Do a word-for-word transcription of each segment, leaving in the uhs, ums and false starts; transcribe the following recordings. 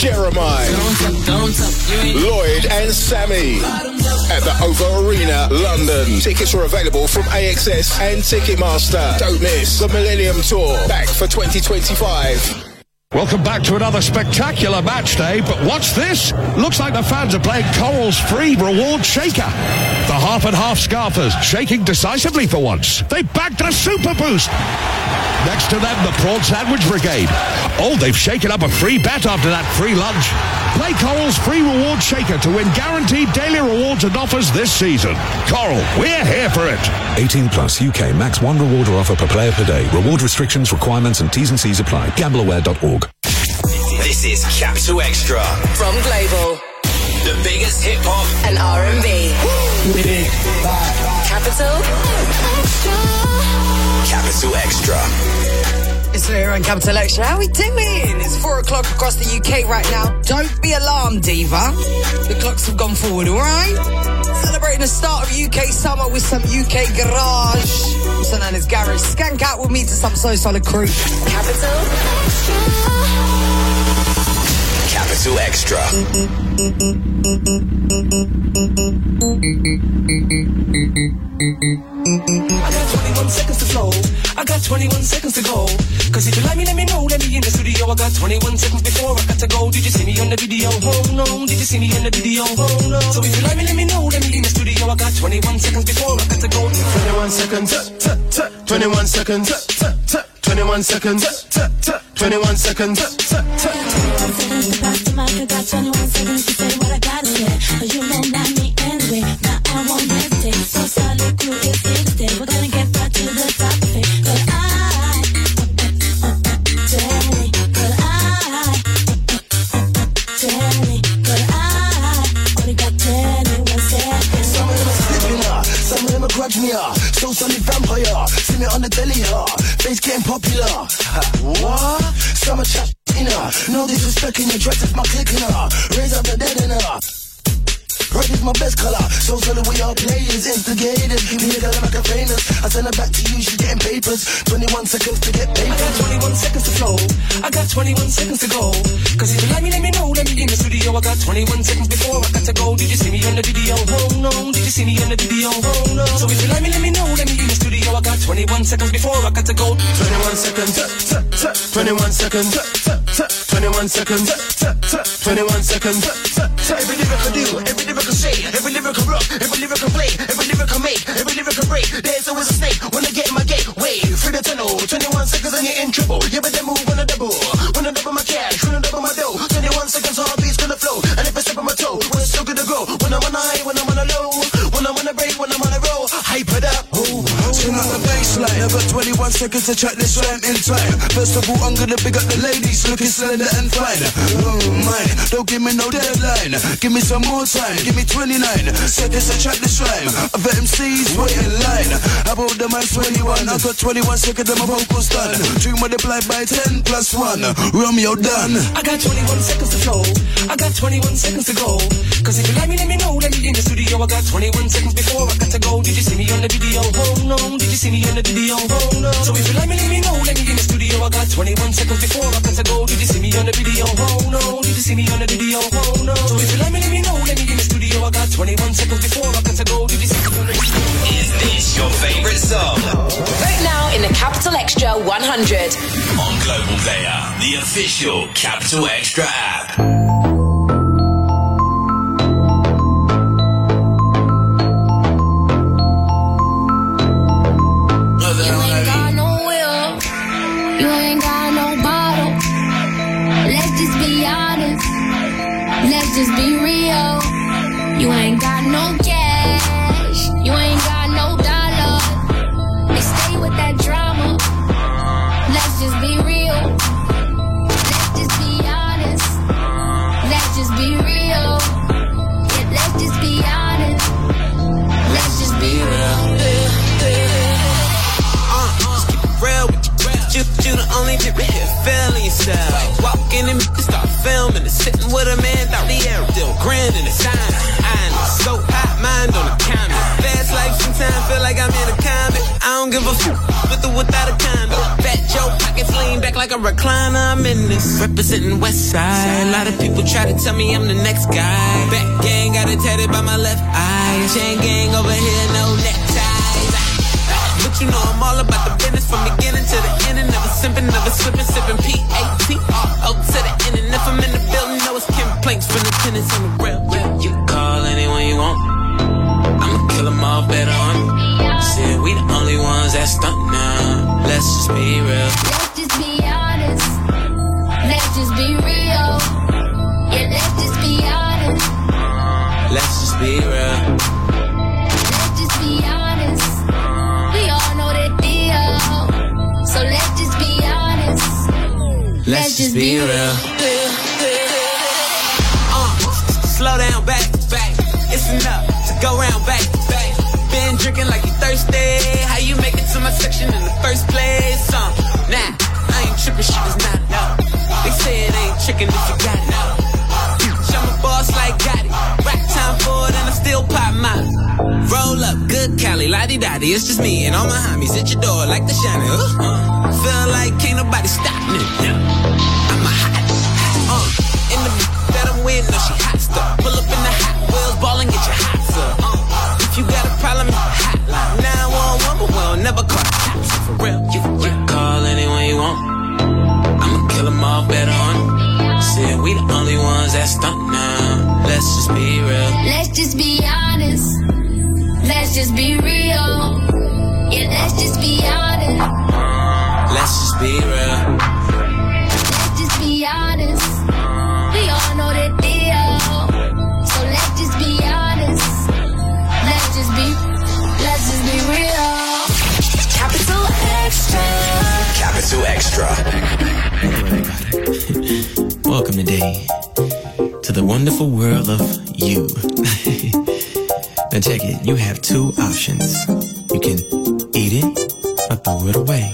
Jeremiah, Lloyd and Sammy at the O V O Arena, London. Tickets are available from A X S and Ticketmaster. Don't miss the Millennium Tour, back for twenty twenty-five. Welcome back to another spectacular match day, but what's this? Looks like the fans are playing Coral's free reward shaker. The half and half scarfers shaking decisively for once. They bagged a super boost. Next to them, the Prawn Sandwich Brigade. Oh, they've shaken up a free bet after that free lunch. Play Coral's free reward shaker to win guaranteed daily rewards and offers this season. Coral, we're here for it. eighteen plus U K max one reward or offer per player per day. Reward restrictions, requirements and T's and C's apply. Gamble aware dot org. This is Capital Extra from Global. The biggest hip hop and R and B. Capital Extra. Capital Extra. It's here on Capital Extra. How we doing? It's four o'clock across the U K right now. Don't be alarmed, Diva. The clocks have gone forward, all right? Celebrating the start of U K summer with some U K garage, also known as garage. Skank out with me to some So Solid crew. Capital Capital Extra. I got twenty-one seconds to flow. I got twenty-one seconds to go. Cause if you like me, let me know. Let me in the studio. I got twenty-one seconds before I got to go. Did you see me on the video? Oh no. Did you see me on the video? Oh no. So if you like me, let me know. Let me in the studio. I got twenty-one seconds before I got to go. twenty-one seconds. T- t- twenty-one seconds. T- t- twenty-one seconds. T- t- twenty-one seconds. T- t- twenty-one seconds to pass the mic. I got twenty-one seconds to say what I gotta say. But you know not me anyway. Now I won't hesitate. So solid crew is here to stay. We're gonna get back to the top of it. But I, uh, uh, uh, tell me, but I, uh, uh, uh, tell me, but I only got twenty-one seconds. Some of them are slipping her, some of them are grudge me her. So solid vampire, see me on the telly her. Face getting popular. What? Some are chat in her. No disrespect in your dress if my click in her. Raise up the dead in her. Red is my best color, so solid we are players, instigators. Give me a girl like a famous. I send her back to you, she's getting papers. twenty-one seconds to get paid. I got twenty-one seconds to flow. I got twenty-one seconds to go. Cause if you like me, let me know. Let me in the studio. I got twenty-one seconds before I got to go. Did you see me on the video? Oh no. Did you see me on the video? Oh no. So if you like me, let me know. Let me in the studio. I got twenty-one seconds before I got to go. twenty-one seconds. T- t- twenty-one seconds. T- t- twenty-one seconds. T- t- twenty-one seconds. T- t- Every lyric I do, every lyric I say, every lyric I rock, every lyric I play, every lyric I make, every lyric I break. There's always a snake when I get in my gate. Wait, through the tunnel, twenty-one seconds and you're in trouble. Yeah, but then move when I double, when I double my cash, when I double my dough. twenty-one seconds, heartbeat's gonna flow. And if I step on my toe, when it's still gonna grow. When I'm on a high, when I'm on a low, when I'm on a break, when I'm on a roll. Hype it up. Oh, Swing on the baseline. I got twenty-one seconds to track this rhyme in time. First of all, I'm gonna big up the ladies looking slender and fine. Oh, mine, don't give me no deadline. Give me some more time. Give me twenty-nine seconds to track this rhyme. Other M Cs wait in line. I bought the mic twenty-one. I got twenty-one seconds and my vocals done. Three multiplied by ten plus one. Romeo done. I got twenty-one seconds to flow. I got twenty-one seconds to go. Cause if you like me, let me know. Let me in the studio. I got twenty-one seconds before I got to go. Did you see me on the video? Oh no. Did you see me on the video? Oh no. So if you like me, let me know. Let me in the studio. I got twenty-one seconds before I got to go. Did you see me on the video? Oh no. Did you see me on the video? Oh no. So if you like me, let me know. Let me in the studio. I got twenty-one seconds before I got to go. Did you see me on the video? Is this your favourite song? Vote now in the Capital Extra one hundred. On Global Player, the official Capital Extra app. Just be real. You ain't got no cash. You ain't got no dollar. They stay with that drama. Let's just be real. Let's just be honest. Let's just be real. Yeah, let's just be honest. Let's just be real. Uh, just keep it real with you. You, you the only people here feeling yourself. Walk in and start filming and sitting with a man, thought the air still grinning and shining. I am so hot. mind on the counter. Fast life sometimes feel like I'm in a comic. I don't give a fuck with or without a condom. Fat Joe pockets lean back like a recliner. I'm in this representing West Side. A lot of people try to tell me I'm the next guy. Back gang got it tatted by my left eye. Chain gang over here, no neckties. But you know I'm all about the business from beginning to the end. And never simping, never slipping, sipping P A T R O to the end. And if I'm in the building, know it's complaints from the tenants on the real. You, you can call anyone you want. I'ma kill them all better on. Said we the only ones that stunt now. Let's just be real. Let's just be honest. Let's just be real. Yeah, let's just be honest. Let's just be real. Let's just be honest. We all know that deal. So let's just be honest. Let's, let's just be, be real. real. Uh, slow down, back, back. It's enough to go round, back, back. Been drinking like you thirsty. How you make it to my section in the first place? Uh, nah, I ain't tripping, shit is not enough. They say it ain't chicken if you got it. I'm a boss like Gotti. Rack time for it and I still pop mine. Roll up, good Cali, la-di-da-di. It's just me and all my homies at your door like the shiny. Uh, uh, feel like can't nobody stop me. I'm a hot, uh, in the that I'm with, no she hot stuff. Pull up in the Hot Wheels, ball and get your hot up. Uh, if you got a problem, hotline nine one one, but we'll never call the cops. For real, you, you can call anyone you want. I'ma kill them all better on. Said we the only ones that stunt now. Let's just be real. Let's just be honest. Let's just be real. Yeah, let's just be honest. Let's just be real. Let's just be honest. We all know that deal. So let's just be honest. Let's just be, let's just be real. Capital Extra. Capital Extra. Welcome today to the wonderful world of you. Now check it, you have two options. You can eat it or throw it away.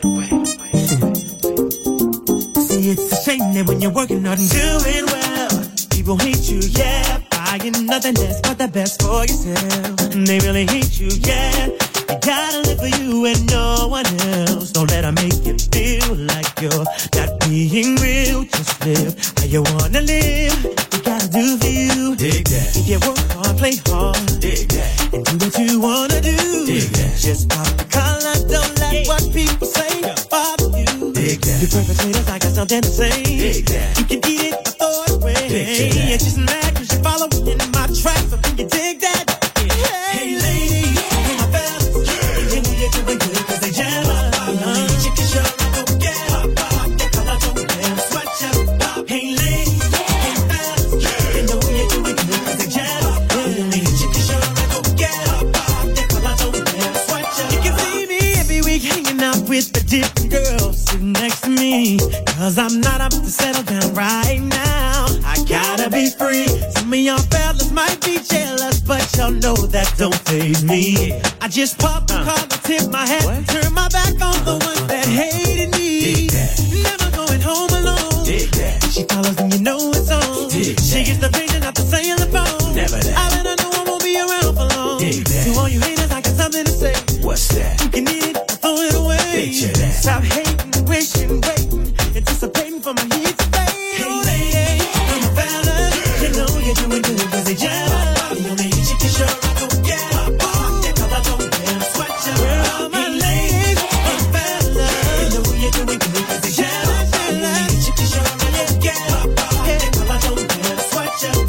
See, it's a shame that when you're working hard and doing well, people hate you, yeah, buying nothing less but the best for yourself. And they really hate you, yeah. You gotta live for you and no one else. Don't let them make you feel like you're not being real. Just live how you wanna live. You gotta do for you. Dig that. You work hard, play hard. Dig that. And do what you wanna do. Dig that. Just pop the collar, don't let yeah. what people say bother you. Dig that. You perpetrators, I got something to say. Dig that. You can eat it or throw it away. Dig that. It's just mad cause you're following in my tracks. So can you dig that? Yeah. Hey ladies, hey my fellas. Doing good cause they jam up. Uh, chicken shop, go get up. That color don't let them sweat you. Hey ladies, hey fellas, they know you're doing good cause they jam up. Chicken shop, go get up. That color don't let them sweat you. You can see me every week hanging out with the different girls sitting next to me. Cause I'm not up to settle down right now. I gotta be free. Some of y'all fellas might be jealous, but y'all know that don't faze me. I just pop the collar, tip my hat, what? Turn my back on the ones that hated me. Never going home alone. She follows and you know it's on. She gets the paging out the say on the phone. Never that. I let her know I won't be around for long. To all you haters, I got something to say. What's that? You can eat it or throw it away. Stop hating, wishing, waiting, anticipating for my heat to fade. Hey lady, I'm a fella. You know you're doing good cause they jam up. You only eat chicken short, I don't get up. That color don't let them sweat you. Well, my ladies, I'm a fella. You know you're doing good cause they jam up. You only eat chicken short, I don't get up. That color don't let them sweat you.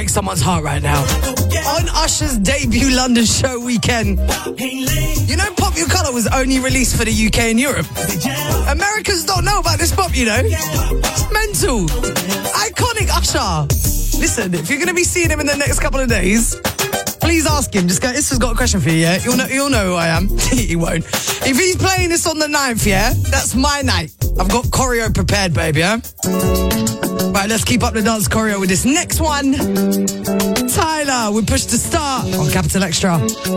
someone's heart right now. On Usher's debut London show weekend. You know Pop Your Colour was only released for the U K and Europe. Americans don't know about this pop, you know. It's mental. Iconic Usher. Listen, if you're going to be seeing him in the next couple of days, please ask him. Just go, this has got a question for you, yeah? You'll know, you'll know who I am. He won't. If he's playing this on the ninth, yeah, that's my night. I've got choreo prepared, baby, yeah? Right, let's keep up the dance choreo with this next one. Tyler, we push to start on Capital Extra.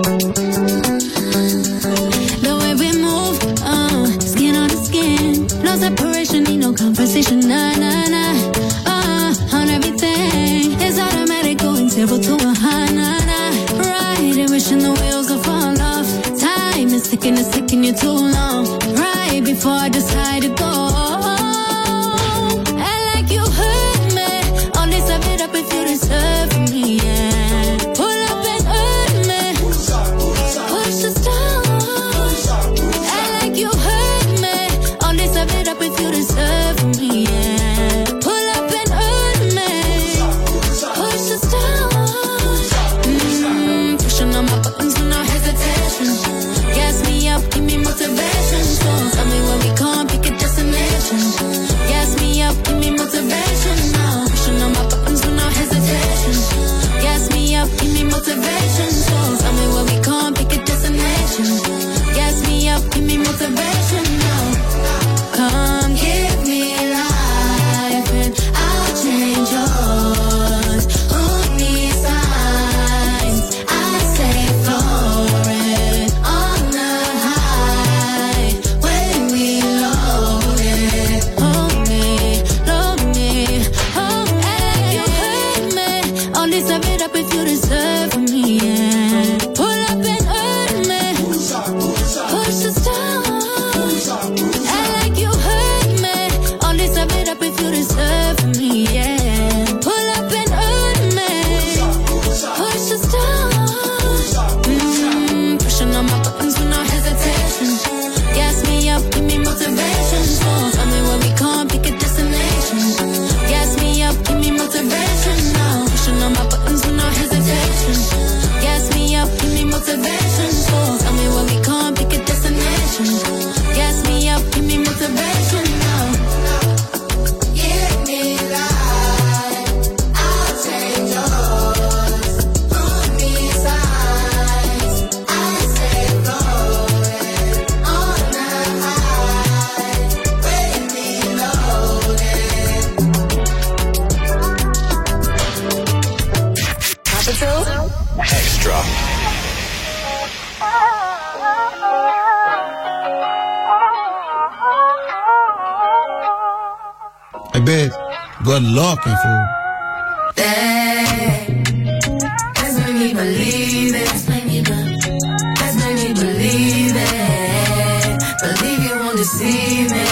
The way we move, uh, skin on the skin. No separation, need no conversation, nah, nah, nah. Uh, on everything, it's automatic, going zero to a high, nah, nah. Right, and wishing the wheels will fall off. Time is ticking, it's taking you too long. Right before I decide to go. If you deserve me, yeah. Pull up and hurt me. Push the stars. Act like you hurt me. Only serve it up if you deserve me, yeah. Pull up and hurt me. Push the stars. Mm, pushing on my buttons with no hesitation. Gas me up, give me motivation. So tell me when we can't pick a destination. Gas me up, give me motivation. Now pushing on my buttons with no hesitation. Gas me up, give me motivation. So tell me where we can't pick a destination. Gas me up, give me motivation now. Come give me life and I'll change yours. Hold me signs, I stay flooring on the high when we load it. Hold me, load me, hold me. You hurt me, only serve it up if you deserve me, yeah. Pull up and hurt me, push the stars. Act like you hurt me, only serve it up if you deserve me, yeah. Pull up and hurt me, push the stars. Mm, pushing on my buttons with no hesitation. Gas me up, give me motivation. So tell me where we can't pick a destination. Gas me up, give me motivation now. Pushing on my buttons with no hesitation. Gas me up, give me motivation. So tell me where we can't pick a destination. Gas me up, give me motivation now. Give me life, I'll change yours. Hold me signs, I stay flowing on the high when we loaded. Capital Extra. Hey, babe, good looking, fool. Let's make me believe it. Let's make me believe it. Let's make me believe it. Believe you won't deceive me.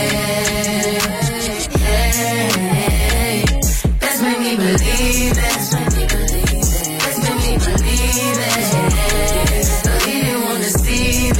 Hey, let's make me believe it. Let's make me believe it. Let's make me believe it. Believe you won't deceive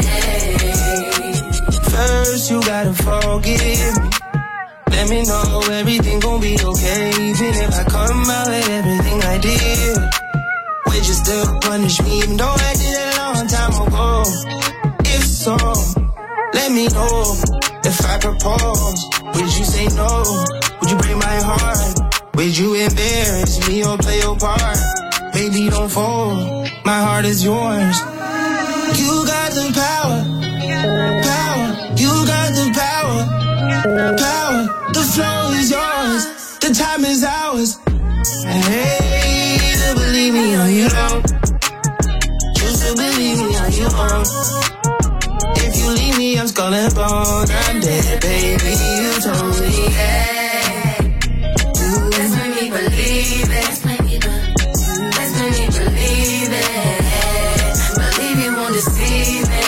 me. First you gotta forgive me. Let me know everything gon' be okay. Even if I come out with everything I did, would you still punish me even though I did it a long time ago? If so, let me know. If I propose, would you say no? Would you break my heart? Would you embarrass me or play your part? Baby, don't fold, my heart is yours. You got the power, power, you got the power. Power, the flow is yours, the time is ours. Hey, to believe me or you don't. Choose to believe me or you won't. If you leave me, I'm skull and bone. I'm dead, baby, you told me. Hey, let's make me believe it. Let's make me believe. Let's make me believe it. Believe you won't deceive me.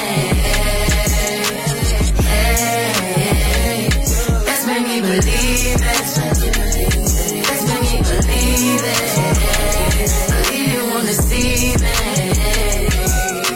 Believe it. Let's make me believe it. Let's make me believe it. Believe you wanna see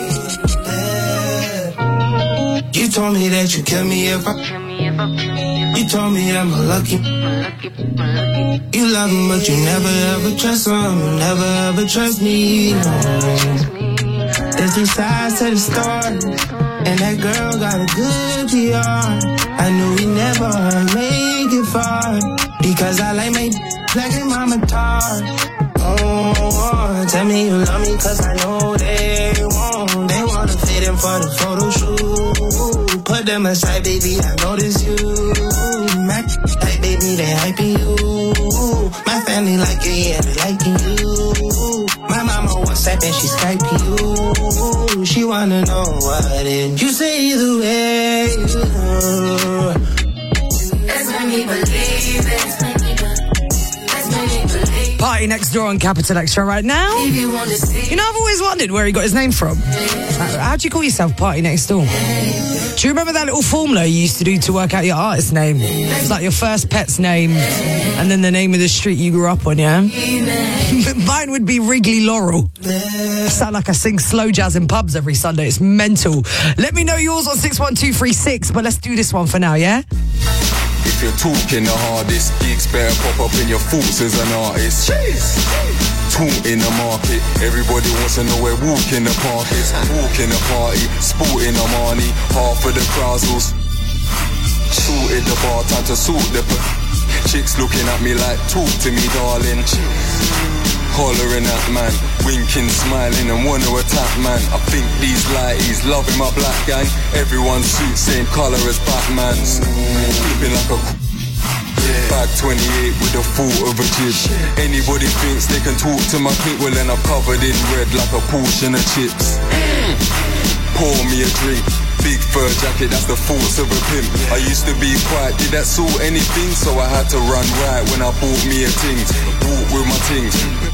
me. You told me that you kill me if I You told me I'm a lucky. You love him, but you never ever trust him. You never ever trust me. No. There's two sides to the story, and that girl got a good P R. I knew we never make it far because I like my black and mama tar. Oh, oh, tell me you love me cause I know they won't. They wanna fit in for the photo shoot. Put them aside, baby, I notice you. My like, baby, they hyping you. My family like it, yeah, they liking you. My mama WhatsApp and she Skyping you. She wanna know what it. You say the way you do. Let's make me believe it. Party Next Door on Capital Extra right now. You know, I've always wondered where he got his name from. How do you call yourself Party Next Door? Do you remember that little formula you used to do to work out your artist name? It's like your first pet's name and then the name of the street you grew up on, yeah? Mine would be Wrigley Laurel. I sound like I sing slow jazz in pubs every Sunday. It's mental. Let me know yours on six one two three six, but let's do this one for now, yeah? If you're talking the hardest, gigs better pop up in your thoughts as an artist. Jeez. Talk in the market, everybody wants to know where walk in the park is. Walk in the party, sporting the money, half of the crowds will sorted the bar, time to sort the p- chicks looking at me like, talk to me darling. Hollering at man, winking, smiling and wanna attack man. I think these lighties loving my black gang. Everyone's suit same colour as Batman's. Flipping like a bag twenty-eight with the thought of a jib. Anybody thinks they can talk to my clip, well then I'm covered in red like a portion of chips. Pour me a drink, big fur jacket, that's the force of a pimp. I used to be quiet, did that sort anything? So I had to run right when I bought me a ting. Walk with my ting.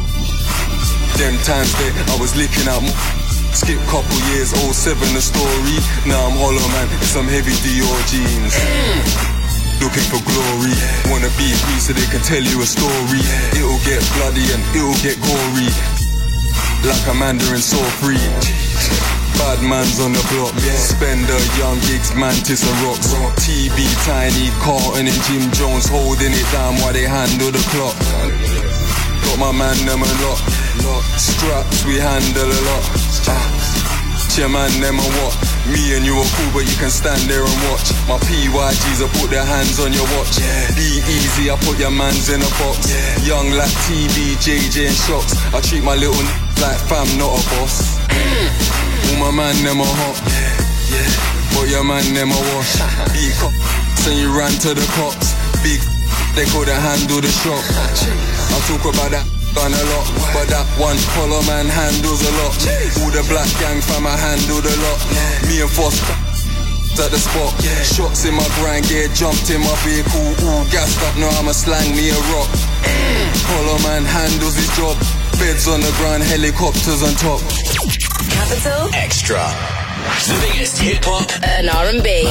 Them times there, I was licking out m- skip couple years, oh seven the story. Now I'm hollow man, in some heavy Dior jeans. Looking for glory, wanna be free so they can tell you a story. It'll get bloody and it'll get gory, like a mandarin so free. Bad man's on the block, Spender, Young Gigs, Mantis and Rocks. T B, Tiny, Carlton and Jim Jones holding it down while they handle the clock. Got my man them a lot, straps we handle a lot. Your man them a what? Me and you are cool but you can stand there and watch. My P Y Gs I put their hands on your watch. Be easy, I put your mans in a box. Young like T V, J J and Shocks. I treat my little n- like fam, not a boss. All my man them a hot, but your man them a wash. Beat cops and you ran to the cops. Big they couldn't handle the shock. I talk about that gun a lot, but that one collar man handles a lot. All the black gang fam I handled a lot. Me and Foster at the spot. Shots in my grind gear, jumped in my vehicle, all gassed up, now I'ma slang me a rock. Collar man handles his job. Beds on the ground, helicopters on top. Capital Extra, the biggest hip hop and R and B.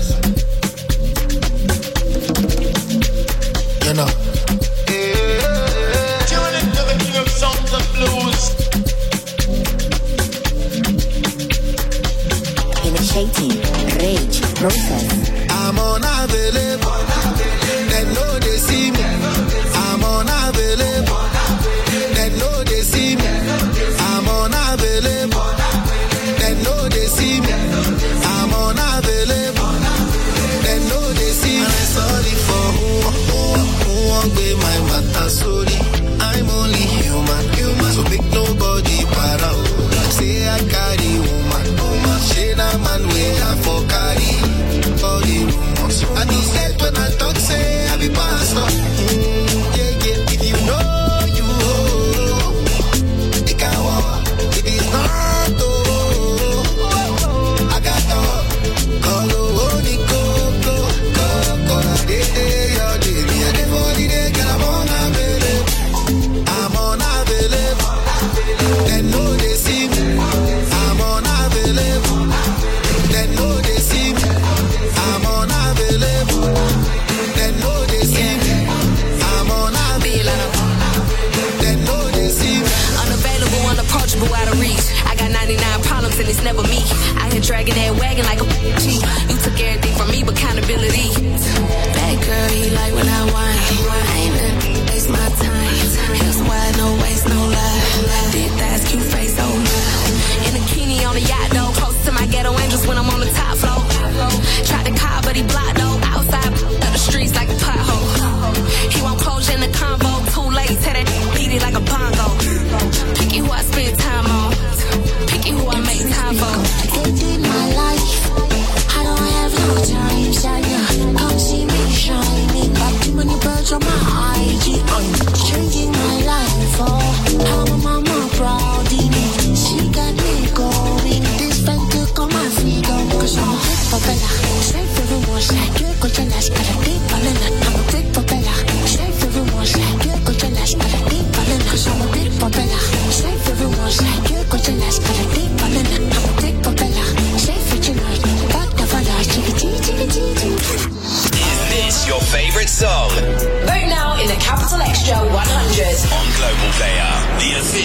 You know. Tune into the king of songs and blues. Initiating rage process. I'm unavailable. They know they see me. I'm unavailable. They know they see me. I'm unavailable. They know they see me. I'm unavailable. They know they see me. I'm sorry for who, who, who won't be my matter. Sorry, I'm only human, human. So make nobody para. Say I carry woman, woman. Shade a man way I for carry all the rumors. I be said when I talk, say I be pastor. Mm, yeah, yeah. If you know you, it can walk. If it's not, oh, I got to call the holy coco, coco. They day your day, me and the body they get I'm unavailable. I'm unavailable. They know they see me. I'm unavailable. They know they see me. I'm unavailable. They know they see me. I'm unavailable. They know they see me. Unavailable, unapproachable, out of reach. I got ninety-nine problems and it's never me. I here dragging that wagon like a G. You took everything from me but accountability. Bad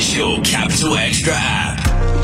official Capital Extra app.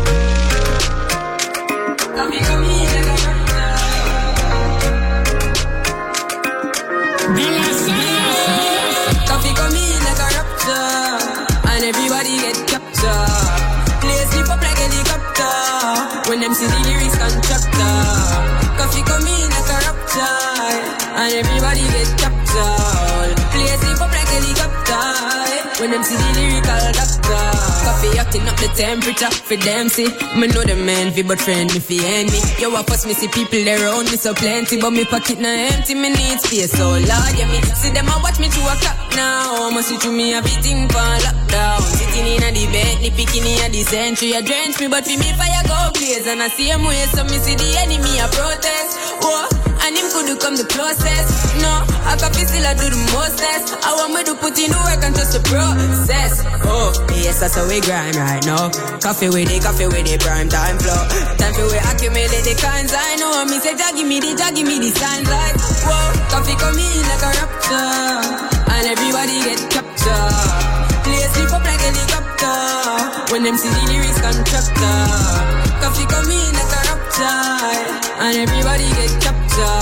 Coffee come in like a raptor, and everybody get captured. Play sleep up like a helicopter when them see the lyrics contractor. Coffee come in like a raptor, and everybody get captured. Play sleep up like a helicopter when them see the lyrical doctor. Coffee acting up the temperature for them see. Me know the man fi but friend me fi enemy. Yo I pass me see people around me so plenty, but me pocket na empty. Me need space so large. Yeah me see them a watch me to a clock now. Must see to me everything for lockdown. Sitting in a the bed, ni picking in a the century. I drench me but fi me fire go blaze. And I see him way so me see the enemy a protest. Whoa. And him could come the closest. No, I can feel still I do the mostest. I want me to put in the work and just the process. Oh, yes, that's how we grind right now. Coffee with it, coffee with it, prime time flow. Time for we accumulate the kinds I know. Me say, give me the, give me the signs like, whoa. Coffee come in like a raptor, and everybody get captured. Play sleep up like a helicopter when them see the lyrics contractor. Coffee come in like a raptor, and everybody get captured.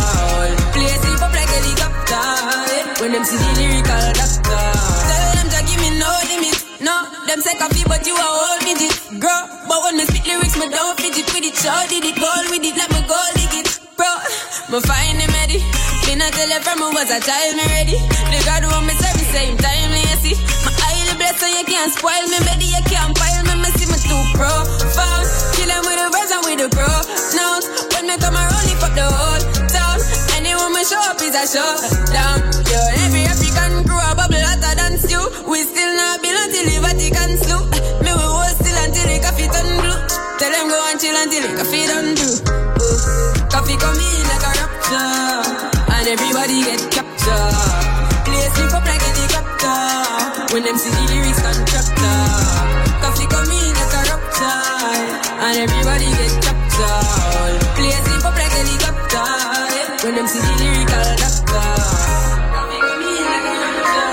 Play sleep up like a helicopter when them see the lyrical doctor. Tell them to give me no limit. No, them say coffee but you a whole midget. Girl, but when me spit lyrics me don't fidget with it. Show did it, goal with it, let me go dig it. Bro, me find him ready. Been a tell her from me was a child me ready. The God who me serve the same time you see. My eye blessed so you can't spoil me. Baby you can't pile me, me see me too profound. Kill them with the words and with the pronouns. When me come around lift up the whole town. Anyone me show up is a showdown. Yo, every African crew a bubble hotter than stew. We still not build until the Vatican slew. Me we hold still until the coffee turn blue. Tell them go and chill until the coffee done do. Ooh. Coffee come in like a raptor, and everybody get captured. Play sleep up like a helicopter when them see the lyrics contractor. Coffee come in like a raptor, and everybody get captured. Play sleep up like a helicopter when them see the lyrical doctor. Coffee come in like a raptor.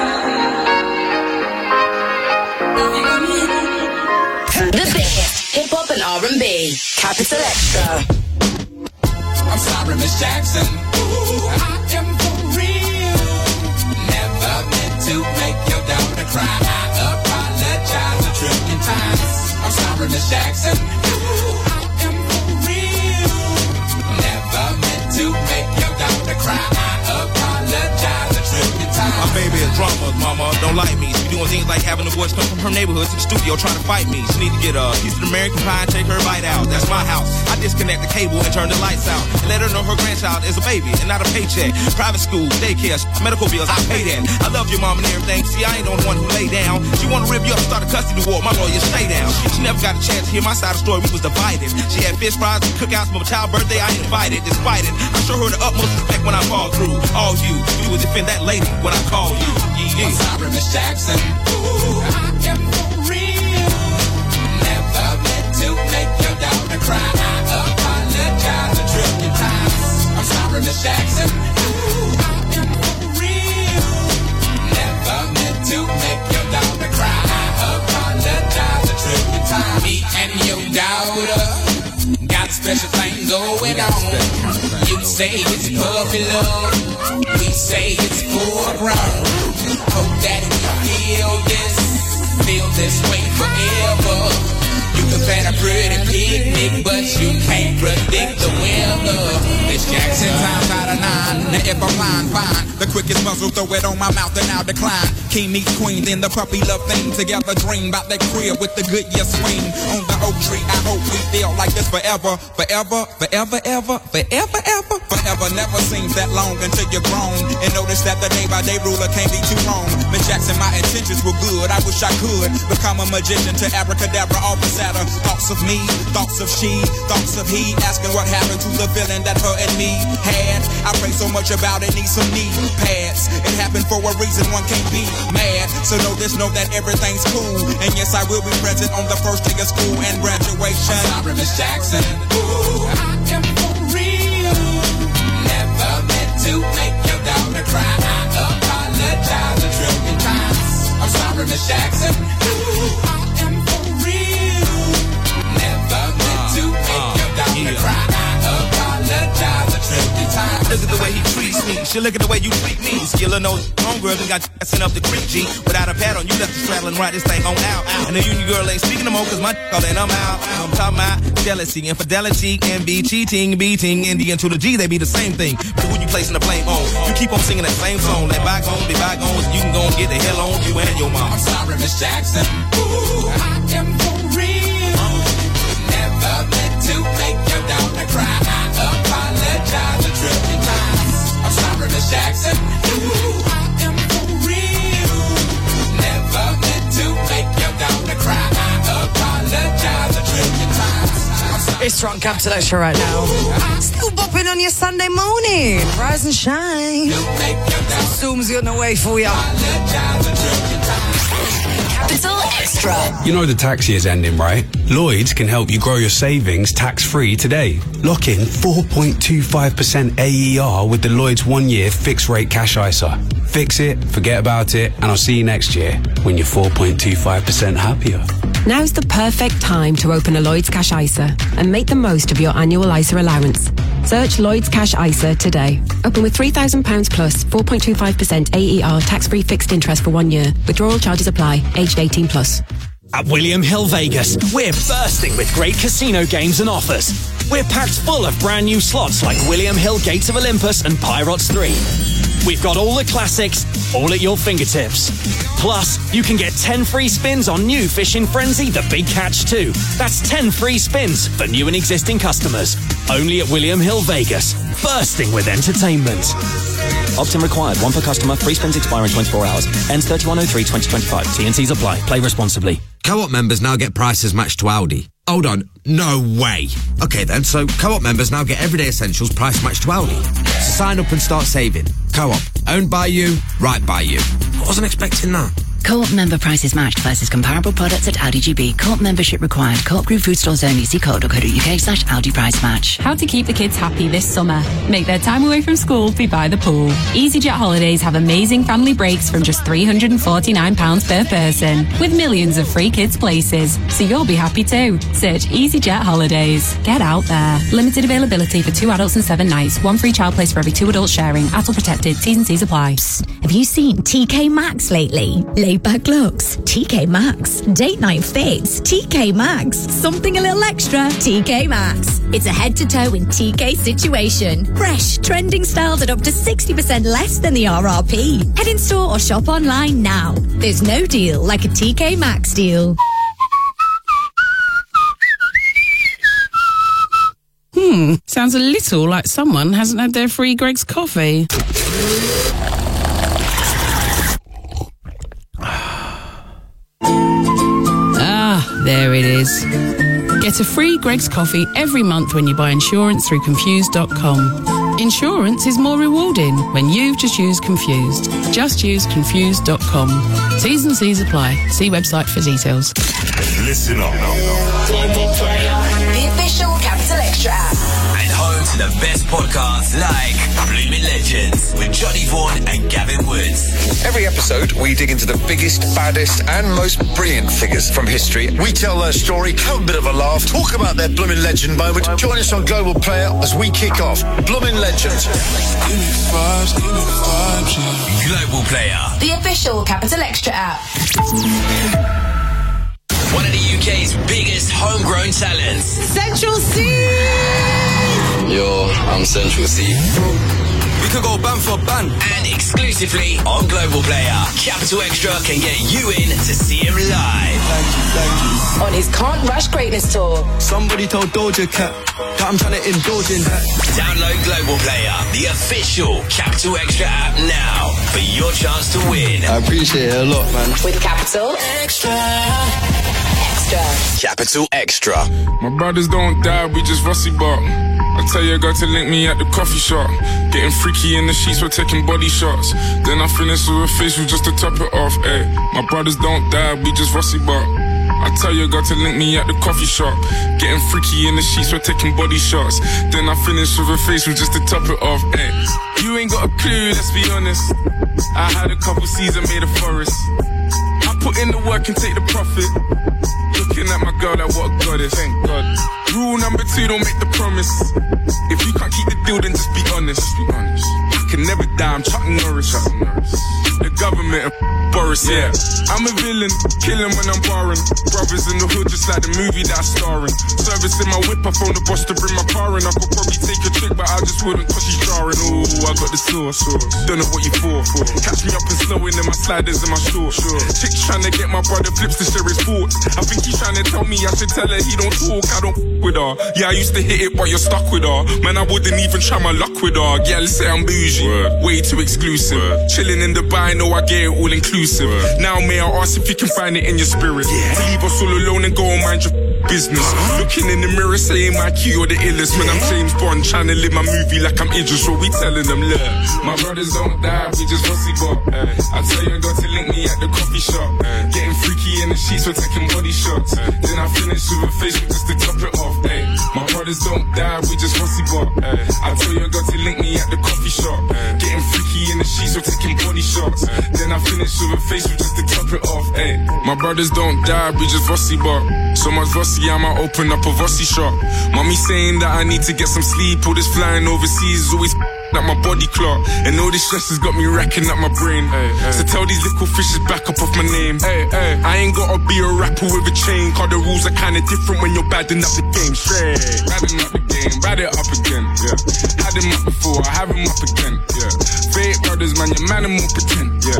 Coffee come in. The biggest hip hop and R and B. Capital Extra. I'm sorry, Miss Jackson. Ooh, I am for real. Never meant to make your daughter cry. I apologize a trillion times. I'm sorry, Miss Jackson. Ooh, I am for real. Never meant to make your daughter cry. I apologize a trillion times. My baby is drama, mama. Don't like me. She doing things like having the boys come from her neighborhood to the studio trying to fight me. She need to get a piece of American pie and take her bite out. That's my house. I disconnect the cable and turn the lights out. And let her know her grandchild is a baby and not a paycheck. Private school, daycare, medical bills, I pay that. I love your mom and everything. See, I ain't the only one who lay down. She wanna rip you up, start a custody war. My lawyer, stay down. She never got a chance to hear my side of the story. We was divided. She had fish fries and cookouts for my child's birthday. I ain't invited. Despite it, I show her the utmost respect when I fall through. All you, you would defend that lady when I call you. Yeah. I'm sorry, Miss Jackson. Ooh, I am for real. Never meant to make your daughter cry. I apologize a trillion times. I'm sorry, Miss Jackson. Ooh, I am for real. Never meant to make your daughter cry. I apologize a trillion times. Me and your daughter got a special thing going on. You say it's puppy love. We say it's full grown. Hope that we feel this, feel this way forever. You can plan a pretty picnic, but you can't predict the weather. Miss Jackson, times out of nine. Now if I'm lying, fine. The quickest muzzle, throw it on my mouth and I'll decline. King meets queen, then the puppy love thing. Together dream about that crib with the good year swing. On the oak tree, I hope we feel like this forever. Forever, forever, ever, forever, ever. Forever never seems that long until you're grown. And notice that the day by day ruler can't be too wrong. Miss Jackson, my intentions were good. I wish I could become a magician to abracadabra, all the sadder. Thoughts of me, thoughts of she, thoughts of he. Asking what happened to the feeling that her and me had. I pray so much about it, need some knee pads. It happened for a reason, one can't be mad. So know this, know that everything's cool. And yes, I will be present on the first day of school and graduation. I'm sorry, Miss Jackson. Ooh, I am for real. Never meant to make your daughter cry. I apologize a trillion times. I'm sorry, Miss Jackson. Ooh, I am Shit, look at the way you treat me. Skillin' those homegirls and got you sent up the creek, G. Without a pad on, you left the straddle and ride this thing on out. And the union girl ain't speaking no more, cause my all in, I'm out. I'm talking about jealousy, infidelity, envy, cheating, beating, and the N to the G, they be the same thing. But who you placing the blame on? You keep on singing that same song. Let bygones be bygones, you can go and get the hell on you and your mom. I'm sorry, Miss Jackson. Ooh, I am for real. Never meant to make your daughter cry. I apologize a trillion times. I'm sorry, Miss Jackson. Ooh, I am for real. Never meant to make your daughter cry. I apologize a trillion times. It's on Capital Extra right now. Still bopping on your Sunday morning. Rise and shine. Zoom's on the way for you. Capital Extra. You know the tax year's ending, right? Lloyds can help you grow your savings tax-free today. Lock in four point two five percent A E R with the Lloyds one-year fixed-rate cash I S A. Fix it, forget about it, and I'll see you next year when you're four point two five percent happier. Now's the perfect time to open a Lloyds Cash I S A and make the most of your annual I S A allowance. Search Lloyds Cash I S A today. Open with three thousand pounds plus, four point two five percent A E R tax-free fixed interest for one year. Withdrawal charges apply. Aged eighteen plus. At William Hill Vegas, we're bursting with great casino games and offers. We're packed full of brand new slots like William Hill Gates of Olympus and Pirates three. We've got all the classics, all at your fingertips. Plus, you can get ten free spins on new Fishing Frenzy The Big Catch two. That's ten free spins for new and existing customers. Only at William Hill Vegas, bursting with entertainment. Opt-in required. One per customer. Free spins expire in twenty-four hours. Ends thirty-one oh three twenty twenty-five. T and Cs apply. Play responsibly. Co-op members now get prices matched to Aldi. Hold on. No way. Okay then, so Co-op members now get everyday essentials price matched to Aldi. So sign up and start saving. Co-op. Owned by you, right by you. I wasn't expecting that. Co-op member prices matched versus comparable products at Aldi G B. Co-op membership required. Co-op group food stores only. See co op dot co dot uk slash Aldi price match. How to keep the kids happy this summer. Make their time away from school be by the pool. EasyJet Holidays have amazing family breaks from just three hundred forty-nine pounds per person, with millions of free kids places. So you'll be happy too. Search EasyJet Holidays. Get out there. Limited availability for two adults and seven nights. One free child place for every two adults sharing. A T L protected. T's and C's apply. Psst. Have you seen T K Maxx lately? Laid back looks, T K Maxx. Date night fits, T K Maxx. Something a little extra, T K Maxx. It's a head to toe in T K situation. Fresh, trending styles at up to sixty percent less than the R R P. Head in store or shop online now. There's no deal like a T K Maxx deal. Hmm, sounds a little like someone hasn't had their free Greg's coffee. Ah, there it is. Get a free Greg's coffee every month when you buy insurance through confused dot com. Insurance is more rewarding when you've just used Confused. Just use confused dot com. T's and C's apply. See website for details. Listen up. The official Capital Extra app. And home to the best podcasts like Blooming Legends with Johnny Vaughan and Gavin Woods. Every episode, we dig into the biggest, baddest, and most brilliant figures from history. We tell their story, have a bit of a laugh, talk about their Blooming Legend moment. Join us on Global Player as we kick off Blooming Legends. Global Player. The official Capital Extra app. One of the U K's biggest homegrown talents. Central C! Yo, I'm Central C. We could go ban for ban. And exclusively on Global Player, Capital Extra can get you in to see him live. Thank you, thank you. On his Can't Rush Greatness Tour. Somebody told Doja Cat that I'm trying to indulge in that. Download Global Player, the official Capital Extra app now for your chance to win. I appreciate it a lot, man. With Capital Extra. Extra. Capital Extra. My brothers don't die, we just rusty bark. I tell your girl to link me at the coffee shop. Getting freaky in the sheets, we're taking body shots. Then I finish with a facial just to top it off, ayy. My brothers don't die, we just rusty bark. I tell your girl to link me at the coffee shop. Getting freaky in the sheets, we're taking body shots. Then I finish with a facial just to top it off, ayy. You ain't got a clue, let's be honest. I had a couple seasons made a forest. I put in the work and take the profit. Looking at my girl like what a goddess, thank God. Rule number two, don't make the promise. If you can't keep the deal, then just be honest. Be honest. can never die. I'm Chuck Norris. The government and Boris, yeah. I'm a villain, killing when I'm barring. Brothers in the hood, just like the movie that I star in. Service in my whip, I phone the boss to bring my car in. I could probably take a trick, but I just wouldn't cause she's jarring. Ooh, I got the sauce. Don't know what you for. Catch me up and slowing in my sliders and my shorts. Chick's trying to get my brother flips to share his thoughts. I think he's trying to tell me I should tell her he don't talk. I don't f with her. Yeah, I used to hit it, but you're stuck with her. Man, I wouldn't even try my luck with her. Yeah, let's say I'm bougie. Word. Way too exclusive. Word. Chilling in Dubai, know I get it all inclusive. Word. Now may I ask if you can find it in your spirit, yeah. To leave us all alone and go and mind your business. Uh-huh. Looking in the mirror saying my key or the illest. Yeah. When I'm James Bond trying to live my movie like I'm Idris. So we telling them, look, my brothers don't die, we just fussy bop. uh. I tell you I got to link me at the coffee shop. uh. Getting freaky in the sheets, we're taking body shots. uh. Then I finish with a Facebook just to top it off. uh. My brothers don't die, we just fussy bop. uh. I tell you I got to link me at the coffee shop. uh. Getting freaky in the sheets, we're taking body shots. uh. Then I finish with a Facebook just to top it off. uh. My brothers don't die, we just fussy bop. So much fussy, I might open up a fussy shop. Mommy saying that I need to get some sleep. All this flying overseas is always at my body clock. And all this stress has got me racking up my brain. Hey, hey. So tell these little fishes back up off my name. Hey, hey. I ain't gotta be a rapper with a chain, cause the rules are kinda different when you're badding up the game. Straight badding up the game, bad it up again. Yeah. Had him up before, I have him up again. Yeah. Fake brothers, man, your man and more pretend. Yeah.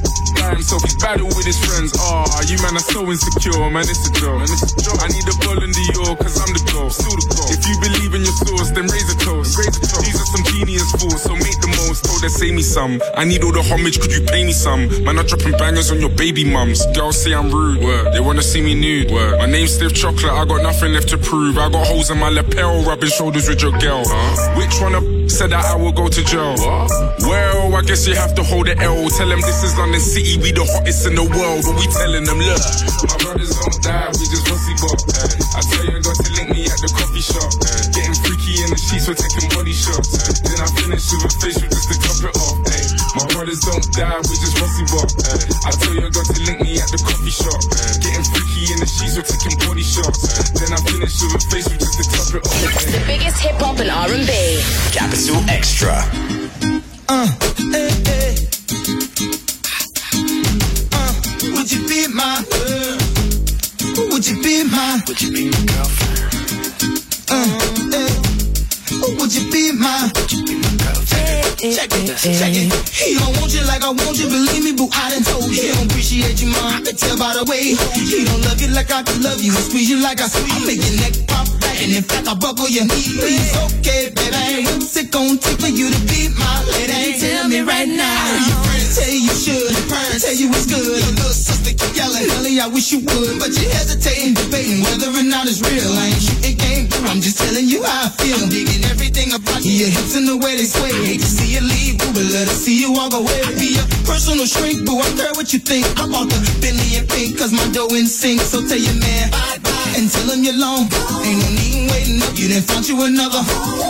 By himself, he's battle with his friends. Ah, oh, you man are so insecure, man, it's a joke. Man, it's a joke. I need a ball in the York, cause I'm the goal. Still the goal. If you believe in your source, then raise a toast. Raise a toast. These are some genius fools, so make the most. Told her, say me some. I need all the homage, could you pay me some? Man, I'm dropping bangers on your baby mums. Girls say I'm rude. Word. They wanna see me nude. Word. My name's Stiff Chocolate, I got nothing left to prove. I got holes in my lapel, rubbing shoulders with your girl. Huh? Which one of said that I will go to jail? What? Well, I guess you have to hold the L. Tell them this is London City, we the hottest in the world. But we telling them, look, my brothers don't die, we just fussy bop. Uh, I tell you, I got to link me at the coffee shop. Uh, getting freaky in the sheets, we're taking body shots. Uh, then I finish with a facial just to top it off. Uh, my brothers don't die, we just fussy bop. Uh, I tell you, I got to link me at the coffee shop. Uh, getting freaky in the sheets, we're taking body shots. Uh, then I finish with a facial just to top it off. Uh, the biggest hip hop and R and B. Capital Extra. Uh, hey, hey. Uh, would you be my girl? Would you be my? Would you be my girlfriend? Uh, hey. Would you be my? Would you be my girlfriend? Check it, check it. He don't want you like I want you, believe me, boo. I done told you. He don't appreciate you, mom. I can tell by the way. He don't love you like I can love you. Squeeze you like I squeeze. I make your neck pop back, and in fact I buckle your knee. Please, okay, baby. What's it gonna take for you to be my lady? Tell me right now. Your friends tell you you should. Your parents tell you it's good. Your little sister keep yelling, Ellie, I wish you would, but you hesitating, debating whether or not it's real. I ain't shooting game, I'm just telling you how I feel. Digging everything about you, your hips and the way they sway. Hate to see you leave, boo, but let us see you walk away. I be your personal shrink, boo, I care what you think. I bought the Bentley and pink, cause my dough in sync. So tell your man bye bye and tell him you're long. Ain't no need waiting up, you done found you another.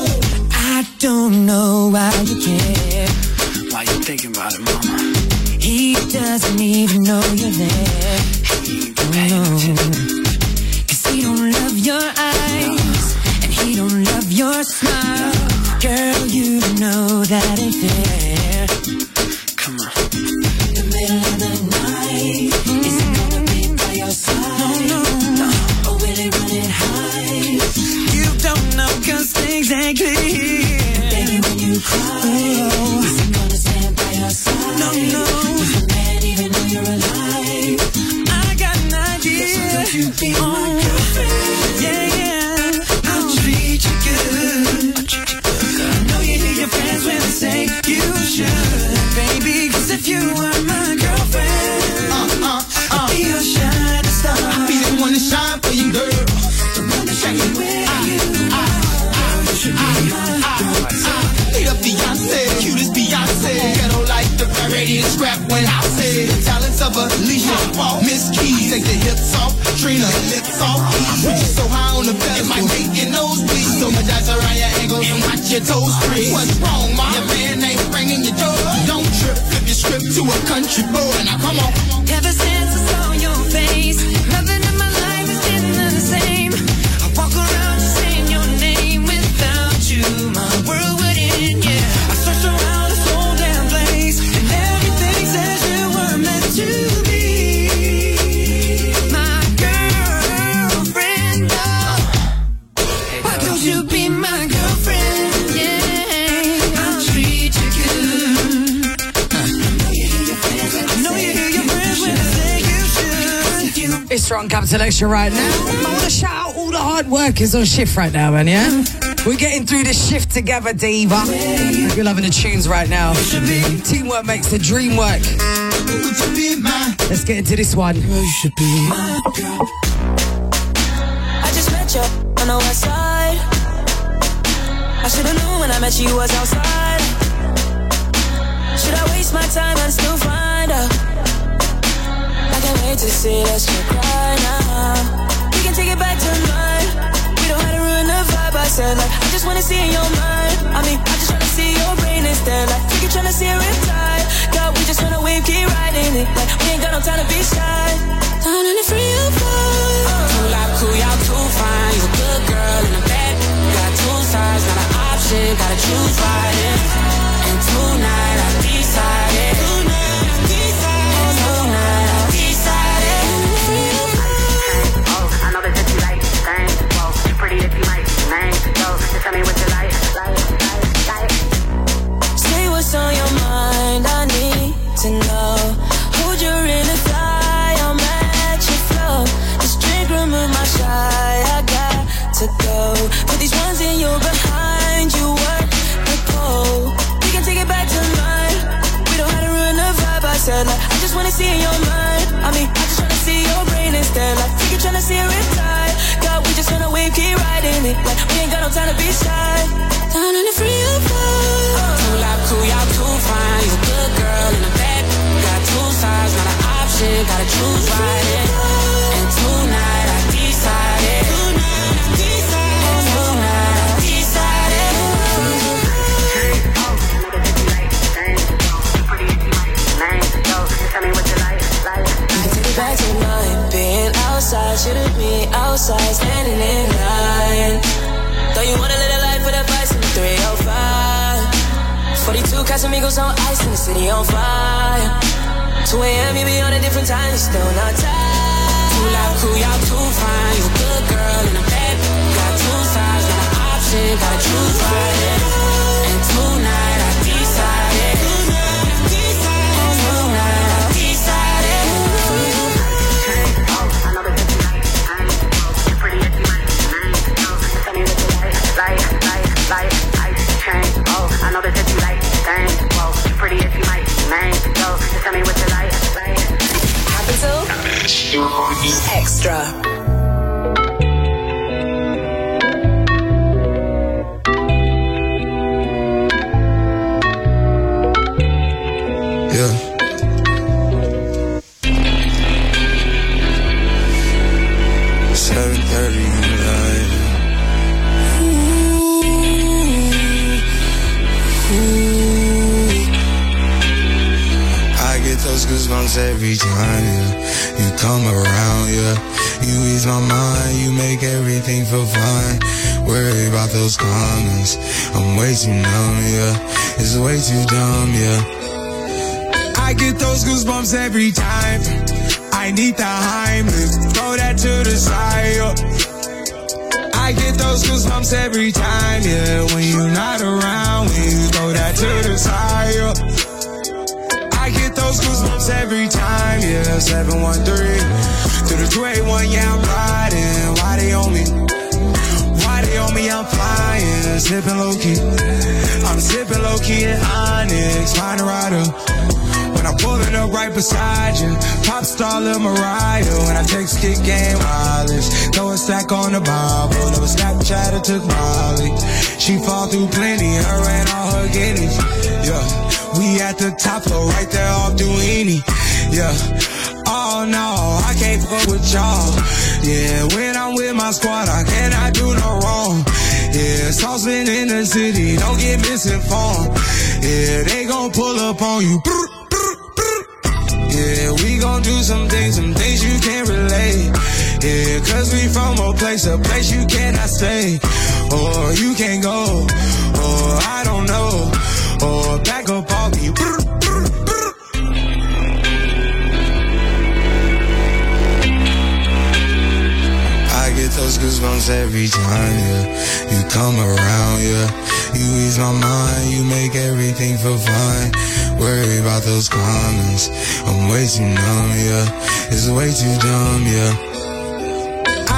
I don't know why you care. Why you thinking about it, mama? He doesn't even know you're there. He ain't paying attention. Cause he don't love your eyes, no. And he don't love your smile, no. Girl, you know that ain't fair. Come on. The middle of the night, mm. Is it gonna be by your side? No, no, no. Or will it run it high? You don't know cause things ain't clear. Baby, when you cry, oh. Is it gonna stand by your side? No, no. Does the man even know you're alive? I got an idea. So you be oh. my girlfriend? Yeah, yeah. I'll treat you good. I'll treat you good. I know you hear your friends when they say you should, baby. Cause if you were my girlfriend, uh, uh, uh, I'd be your shining star. I'd be the one to shine for you, girl. The one to shine you where you are. You should be my girlfriend. Lead up Beyonce, cutest Beyonce. Ghetto like the parody and scrap when I say the talents of Alicia, Miss Keys. Take the hips off, Trina, lips off. Put you so high on the pedestal, it might make your nose bleed. So much ice around your ankles and watch your toes freeze. What's wrong, ma? Your man ain't ringing your door. Don't trip, flip your script to a country boy. Now come on. Ever since I saw your face, nothing in my life has been the same. I walk around just saying your name. Without you, my world would end, yeah. I searched around, it's so Capital Extra right now. I want to shout out all the hard workers on shift right now, man, yeah? We're getting through this shift together, Diva. You're loving the tunes right now. Teamwork makes the dream work. Let's get into this one. I just met you on the west side. I should've known when I met you was outside. Should I waste my time and still find her? I can't wait to see us cry now. We can take it back tonight. We don't have to ruin the vibe. I said like, I just wanna see in your mind. I mean, I just wanna see your brain instead. Like, we can tryna see it riptide. God, we just wanna wave, keep riding it. Like, we ain't got no time to be shy. Down in the free of fall. Too loud, cool, y'all too fine. You a good girl in a bed. Got two sides, not an option. Gotta choose right. And tonight I decided. Tonight I decided. Tonight I decided. Oh, I know that you like things. Whoa, you pretty if you like name. So, just tell me what you like. Like, like, like. Say what's on your mind. I need to know. Hold your inner fly. I'm at your flow. This drink remove my shy. I got to go. Put these ones in your behind. You work the pole. We can take it back tonight. We don't have to ruin the vibe. I said like, I just wanna see in your mind. I mean, I just wanna see your brain instead. Like, we can tryna see it riptide. God, we just wanna wave, keep riding it. Like, we ain't got no time to be shy. Down in the free of fall. Too loud, cool, y'all too fine. You a good girl in a bed. Got two sides, not an option. Gotta choose right. And tonight I decided. Tonight I decided. Tonight I decided. Tell me what you like, like. I take it back tonight. Being outside, should've been outside, standing in line. Though you wanna live a life with a vice in the three oh five. forty-two Casamigos on ice in the city on fire. two a.m. you be on a different time, you still not tired. Too loud, cool, y'all too fine. You a good girl in a bed. Got two sides, got an option, gotta choose right. And tonight I decided. Tonight I decided. Tonight I decided. Oh, I know that you like things. You pretty if you like name. So, just tell me what you like, like, like, like, ice chain. Oh, I know that you like things. Whoa, you pretty if you like name. So, just tell me what you like, like. Capital Extra. Yeah. seven thirty in the night. Ooh, ooh. I get those goosebumps every time, yeah. You come around, yeah. You ease my mind, you make everything feel fine. Worry about those comments. I'm way too numb, yeah. It's way too dumb, yeah. I get those goosebumps every time. I need the Heimlich, throw that to the side, yeah. I get those goosebumps every time, yeah. When you're not around, when you throw that to the side, yeah. I get those goosebumps every time, yeah. seven one three to the two eight one, yeah, I'm riding. Why they on me? Why they on me? I'm flying, sipping low key. I'm sipping low key in Onyx, find a rider. When I'm pulling up right beside you, pop star Lil Mariah. When I take skit game wireless, throw a stack on the Bible. Never Snapchat or took Molly. She fall through plenty, her and all her guineas. Yeah, we at the top floor, right there off Duini. Yeah, oh no, I can't fuck with y'all. Yeah, when I'm with my squad, I cannot do no wrong. Yeah, saucepan in the city, don't get misinformed. Yeah, they gon' pull up on you. Yeah, we gon' do some things, some things you can't relate. Yeah, cause we from a place, a place you cannot stay. Or you can't go, or I don't know, or back up off me. I get those goosebumps every time, yeah. You come around, yeah. You ease my mind, you make everything feel fine. Worry about those comments, I'm way too numb, yeah. It's way too dumb, yeah.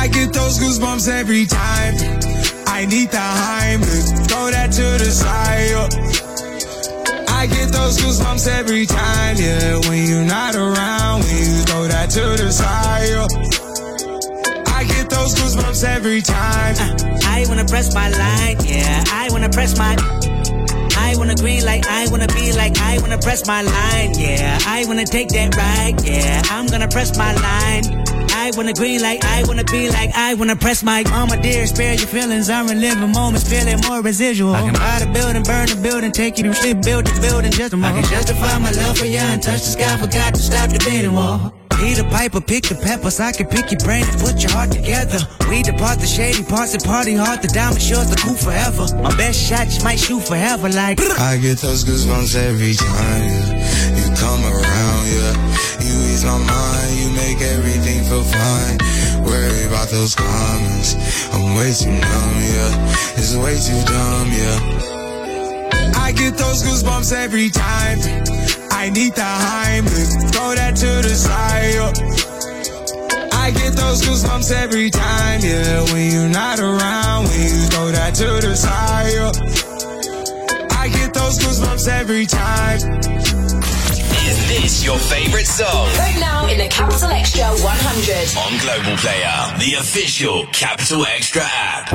I get those goosebumps every time. I need the Heimlich, throw that to the side. Yo. I get those goosebumps every time, yeah. When you're not around, when you throw that to the side. Yo. I get those goosebumps every time. Uh, I wanna press my line, yeah. I wanna press my. I wanna green like I wanna be like I wanna press my line, yeah. I wanna take that ride, yeah. I'm gonna press my line. I wanna green like I wanna be like I wanna press my. Mama dear, spare your feelings. I'm reliving moments, feeling more residual. I can buy the building, burn the building, take you to shit, build the building just a moment. I can justify my love for you and touch the sky, forgot to stop the beating wall. Be the piper, pick the peppers. I can pick your brain and put your heart together. We depart the shady parts and party hard. The diamond shows the cool forever. My best shots might shoot forever like. I get those goosebumps every time, yeah. You come around, yeah. You ease my mind, you make everything feel fine. Worry about those comments. I'm way too numb, yeah. It's way too dumb, yeah. I get those goosebumps every time. I need the Heimlich, throw that to the side. Yo. I get those goosebumps every time, yeah. When you're not around, when you throw that to the side. Yo. I get those goosebumps every time. Is this your favorite song? Vote now in the Capital Extra one hundred. On Global Player, the official Capital Extra app.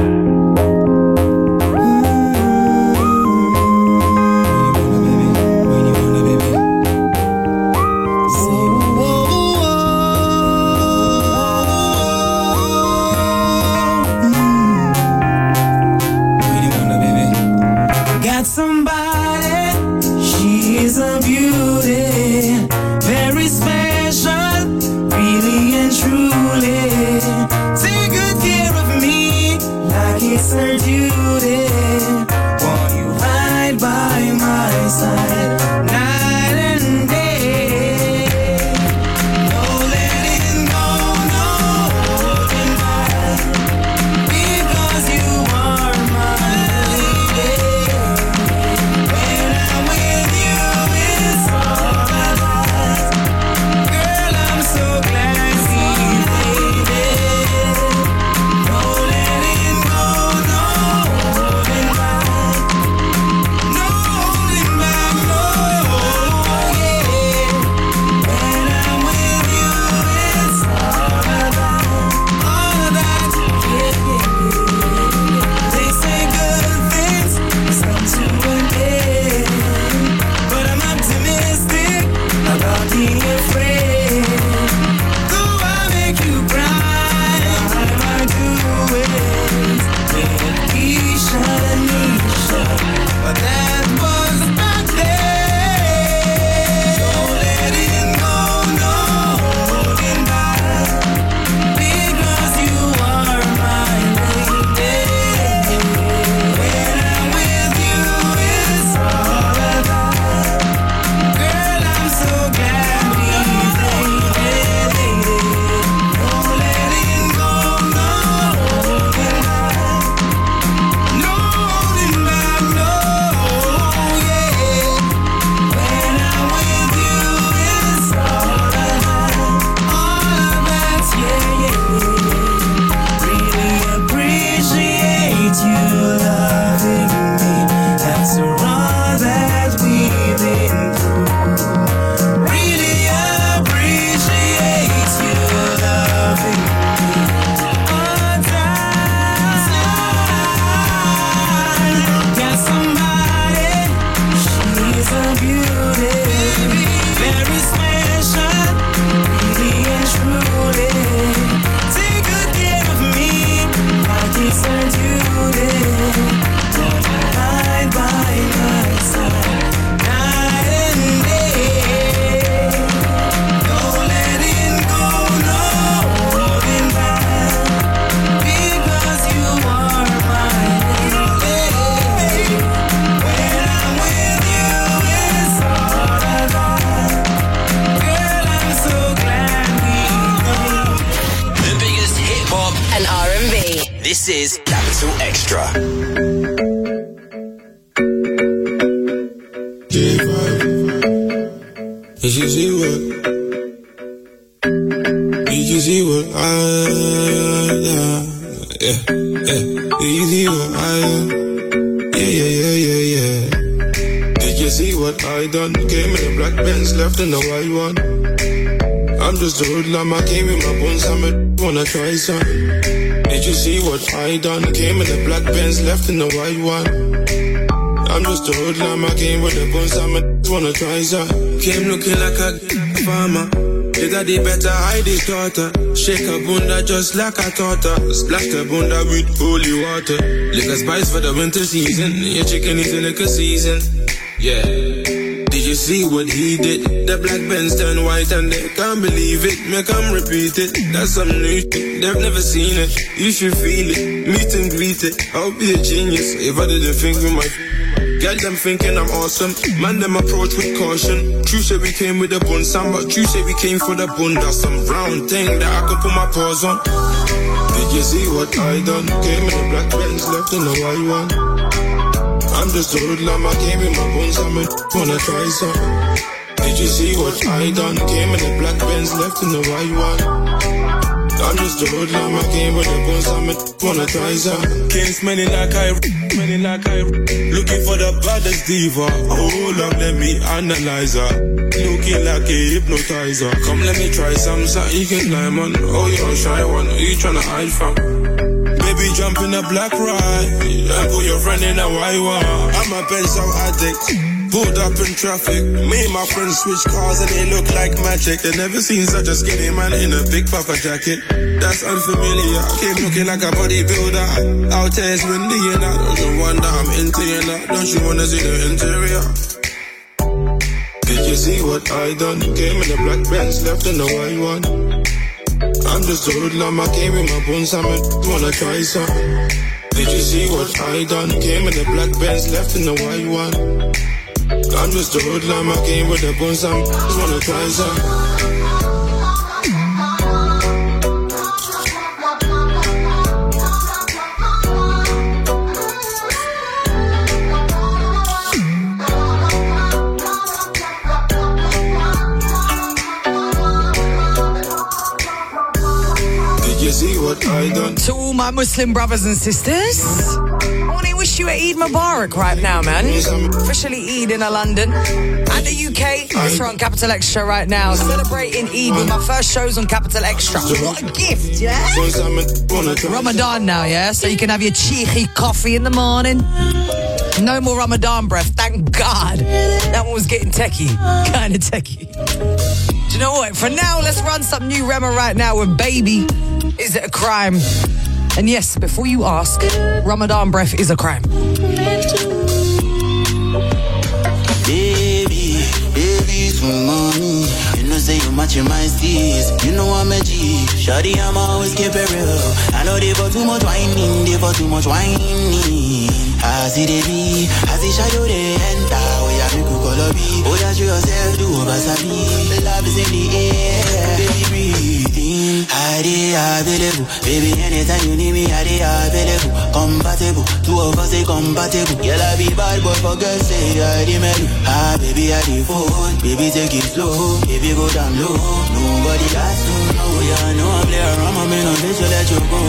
This is Capital Extra. Did you see what? Did you see what I yeah, yeah, yeah. Easy what I am. Yeah, yeah, yeah, yeah, yeah. Did you see what I done? Came in the black Benz, left in the white one. I'm just a hoodlum, I came in my buns, I'm a wanna try some. Did you see what I done? Came in the black Benz, left in the white one. I'm just a hoodlum, I came with the buns, I'm a wanna try some. Came looking like a farmer. The daddy better hide his daughter. Shake a bunda just like I taught her. Splash the bunda with holy water. Liquor spice for the winter season. Your chicken is in liquor season. Yeah. Did you see what he did? The black Benz turned white and they can't believe it. Make them repeat it. That's some new shit. They've never seen it. You should feel it. Meet and greet it. I'll be a genius if I didn't think with my... Get them thinking I'm awesome. Man, them approach with caution. True say we came with the bun, Sam, but true say we came for the bun. That's some round thing that I could put my paws on. Did you see what I done? Came in the black Benz, left in the white one. I'm just a hoodlum, I came in my buns, I'm a wanna try some. Did you see what I done? Came in the black Benz, left in the white one. I'm just a hoodlum, I came with the buns, I'm a wanna try some. Came smelling like I, smelling like I, looking for the baddest diva. Hold up, let me analyze her. Looking like a hypnotizer. Come, let me try some, something you can climb on. Oh, you're a shy one, who you tryna hide from? Baby, jump in a black ride and put your friend in a white one. I'm a pencil addict. Pulled up in traffic. Me and my friends switch cars and they look like magic. They never seen such a skinny man in a big puffer jacket. That's unfamiliar. Came looking like a bodybuilder. Out there it's windy and I don't you wonder I'm into you now. Don't you wanna see the interior? Did you see what I done? Came in the black Benz, left in the white one. I'm just a hoodlum, I came in my buns, I'm a wanna try some. Did you see what I done? Came in the black Benz, left in the white one. I'm just a hoodlum, I came with the buns, I'm just wanna try some. To all my Muslim brothers and sisters, I want to wish you a Eid Mubarak right now, man. Officially Eid in London and the U K. It's on Capital Extra right now, celebrating Eid with my first shows on Capital Extra. What a gift, yeah? Ramadan now, yeah? So you can have your cheeky coffee in the morning. No more Ramadan breath, thank God. That one was getting techie, kind of techie. Do you know what? For now, let's run some new Rema right now with Baby. Is it a crime? And yes, before you ask, Ramadan breath is a crime. Baby, baby, some money. You know say you matching my steez. You know I'm a G. Shawty, I'm always keep it real. I know they for too much whining, they for too much whining. I see the be, I see shadow they enter. Oh yeah, make you call a bee. Oh yeah, show yourself, do over sabi. Love is in the air, baby breathe in. I dey available, baby anytime you need me, I dey available. Compatible, two of us say compatible. Girl I be bad boy for girls say I dey mellow. Ah baby I dey phone, baby take it slow, baby go down low. Nobody got to know, yeah I know I play around, my man on this, so let you go.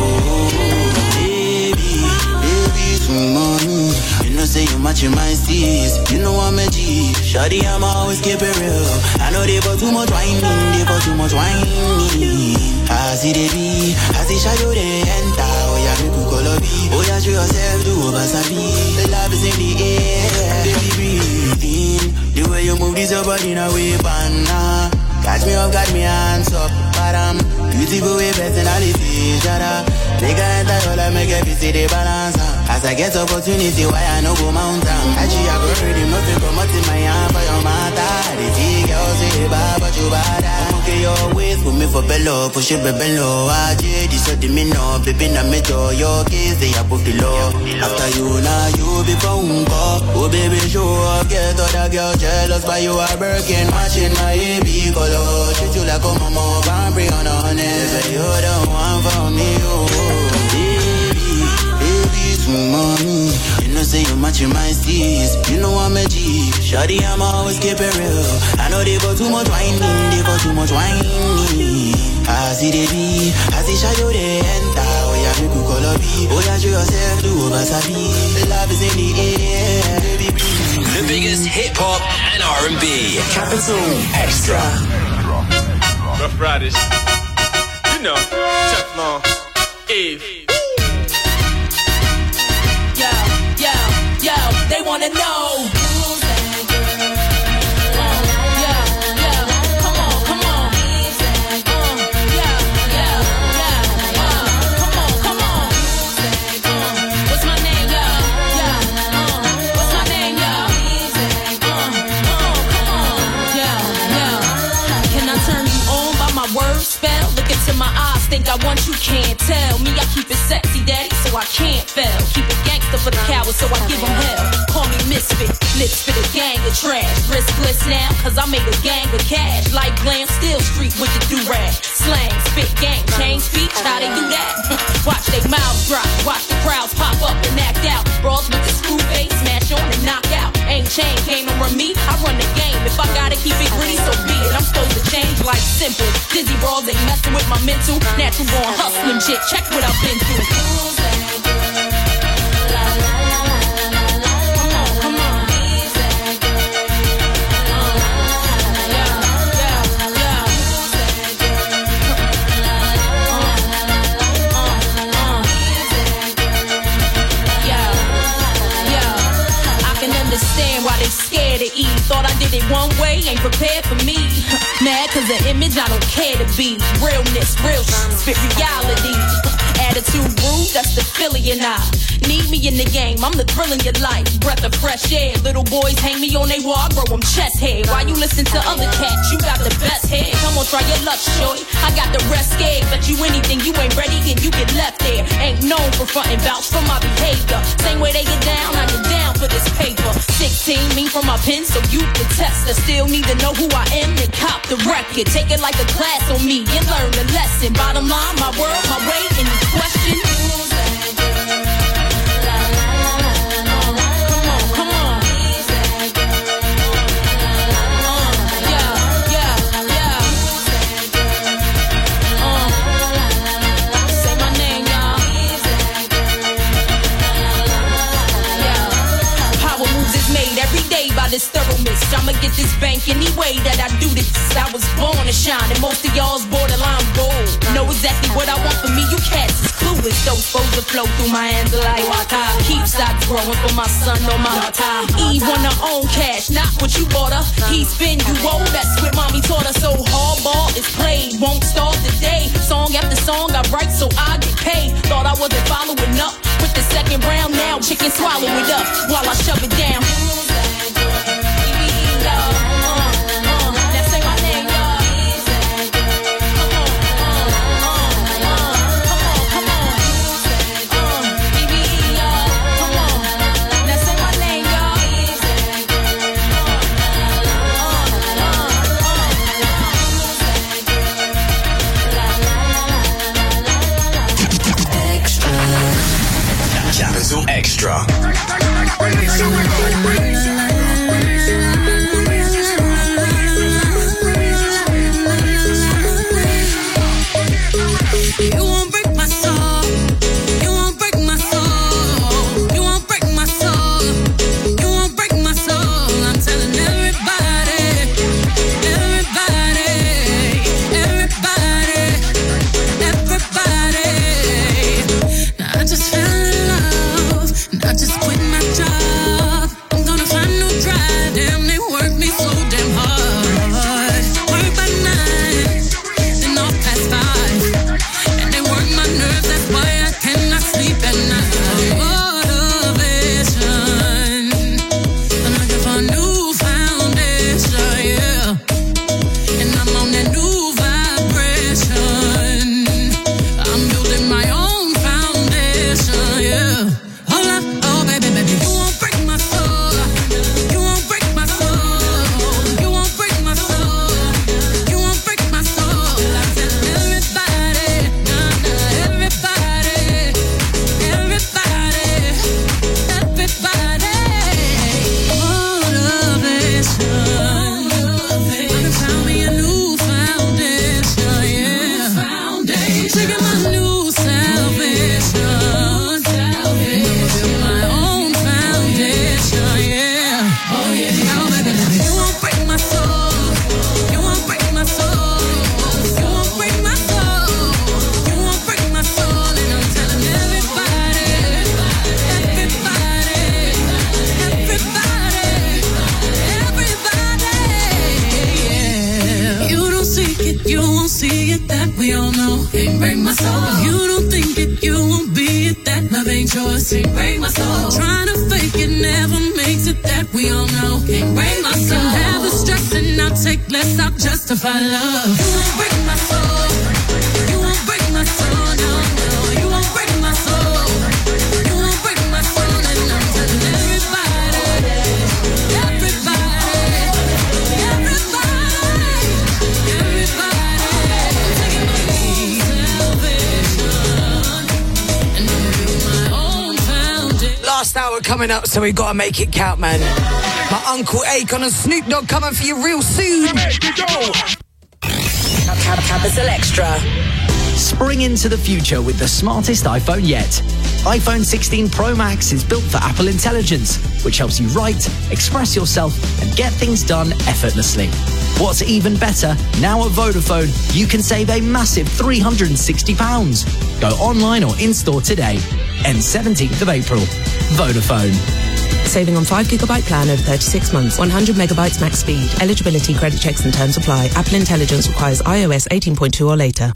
Baby, baby some money. You know say you matching my steez. You know I'm a G. Shawty I'm always keep it real. I know they for too much whining, they for too much whining. I see the be, I see shadow they enter. Oh yeah, make you call a bee. Oh yeah, show yourself, do over sabi. Love is in the air, baby breathe in. The way you move this your body now way banana. Catch me up, got me hands up, but I'm beautiful with personality, shut up. Take a enter all I make every see the balance. As I get opportunity, why I no go mountain? Actually, I go ready, nothing come out in my hand for your matter. The tea girls say, bad, but you bad. I'm okay, your ways, put me for bellow, push it bellow. I did this, so the me know, baby, na me do. Your kids, they above the law. After you, now you be phone call. Oh, baby, show up, get other girl jealous, but you are working, matching my baby color. Treat you like a mama, bambri on a honey. Say you're the one for me, oh. Baby, baby, some money. You know say you matching my steez. You know I'm a G. Shawty, I'm always keep it real. I know they go too much whining, they go too much whining. I see the be, I see shadow they enter. Oh yeah, you could call up me. Oh yeah, show yourself to oversabi. Love is in the air, baby, please. The biggest hip hop and R and B. Capital Extra. Rough Riders. You know, Teflon, Eve. Yo, yo, yo, they wanna know. My eyes think I want you, can't tell me. I keep it sexy, daddy, so I can't fail. Keep it gangster for the cowards, so I give them hell. Call me misfit, lips for the gang of trash. Wrist bliss now, cause I made a gang of cash. Like glam, still street with the do-rag. Slang, spit, gang, change speech, how they do that? Watch they mouths drop, watch the crowds pop up and act out. Brawls with the screw face, smash on and knock out. Ain't chain, game over me, I run the game. If I gotta keep it gritty, so be it. I'm supposed to change like simple. Dizzy brawls ain't messing with my mental. Natural born hustling shit, check what I've been through. Understand why they scared to eat. Thought I did it one way, ain't prepared for me. Mad cause the image I don't care to be. Realness, real spit reality. Attitude rude, that's the Philly and I. Need me in the game, I'm the thrill in your life. Breath of fresh air, little boys hang me on they wall, I grow them chest hair. Why you listen to other cats? You got the best hair. Come on, try your luck, shorty. I got the rest scared, but you anything, you ain't ready, then you get left there. Ain't known for frontin' vouch for my behavior. Same way they get down, I get down for this paper. sixteen, me from my pen, so you can test. I still need to know who I am, then cop the record. Take it like a class on me and learn the lesson. Bottom line, my world, my way, any question? This thoroughness, I'ma get this bank any way that I do this. I was born to shine, and most of y'all's borderline bold. Know exactly what I want for me, you cats is clueless. Those flows that flow through my hands like water. Keep stocks growing for my son or my daughter. Eve want her own cash, not what you bought her. He spin you old, that's what mommy taught her. So hardball is played, won't start the day. Song after song I write so I get paid. Thought I wasn't following up with the second round, now chicken swallow it up while I shove it down. Extra. You won't break my soul. You won't break my soul. You won't break my soul. You won't break my soul. I'm telling everybody, everybody, everybody, everybody. Now I just fell in love. I just quit my job. I'm gonna find break my soul. You don't think that you won't be it, that love ain't yours. Can't break my soul. Trying to fake it never makes it, that we all know. Can't break my soul. Can have the stress and I'll take less, I'll justify love. You won't break my soul. You won't break my soul, no, no. You won't break my soul. You won't break my soul, and I'm telling everybody, everybody, everybody, everybody. Taking my own salvation and doing my own foundation. Last hour coming up, so we gotta make it count, man. My Uncle Akon and Snoop Dogg coming for you real soon. Capital Extra. Spring into the future with the smartest iPhone yet. iPhone sixteen Pro Max is built for Apple Intelligence, which helps you write, express yourself, and get things done effortlessly. What's even better, now at Vodafone, you can save a massive three hundred sixty pounds. Go online or in-store today. Ends seventeenth of April. Vodafone. Saving on five gigabyte plan over thirty-six months. one hundred megabytes max speed. Eligibility, credit checks and terms apply. Apple Intelligence requires iOS eighteen point two or later.